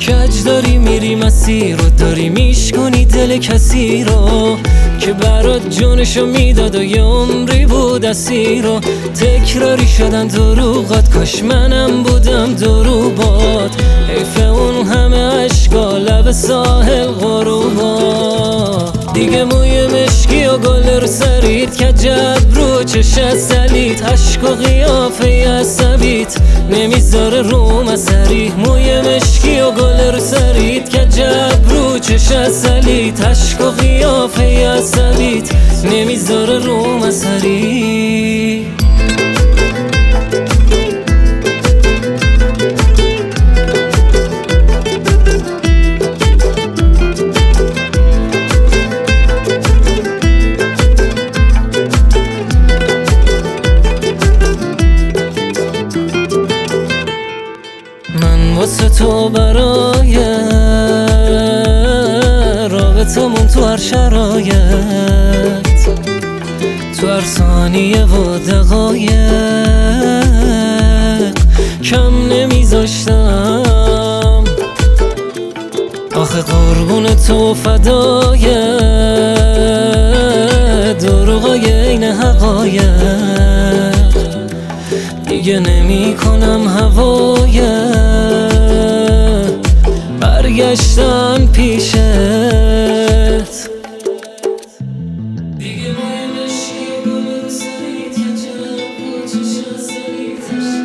کج داری میری مسیر رو، داری میشکنی دل کسی رو که برات جونشو میداد و یه عمری بود اسیر رو. تکراری شدن دروغات، کاش منم بودم دروغات. حیف اون همه عشقا لب ساحل غروبا. دیگه موی مشکی و گل رو سرید که جب رو چشت سلید. عشق و قیافه عصبیت نمیذاره روم اثری. موی مشکی و گل رو سرید که جب رو چشت سلید. عشق و قیافه عصبیت نمیذاره روم اثری. من واسه تو برای رابطمون تو هر شرایط، تو هر ثانیه و دقایق کم نمیذاشتم. آخه قربون تو فدای دروغای این حقایق. دیگه نمی کنم هوای برگشتن پیشت. دیگه موی مشکی و گل رو سرید که جب و چشم سرید.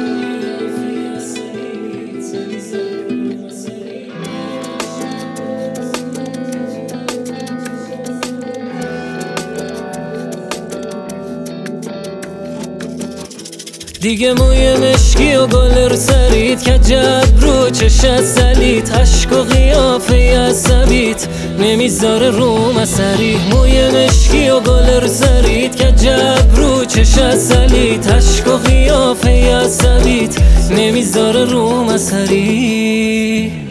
دیگه موی مشکی و گل رو سرید که جب رو چشت سلید. عشق و قیافه عصبیت نمیذاره روم اثری. موی مشکی و گل رو سرید که جب رو چشت سلید. عشق و قیافه عصبیت نمیذاره روم اثری.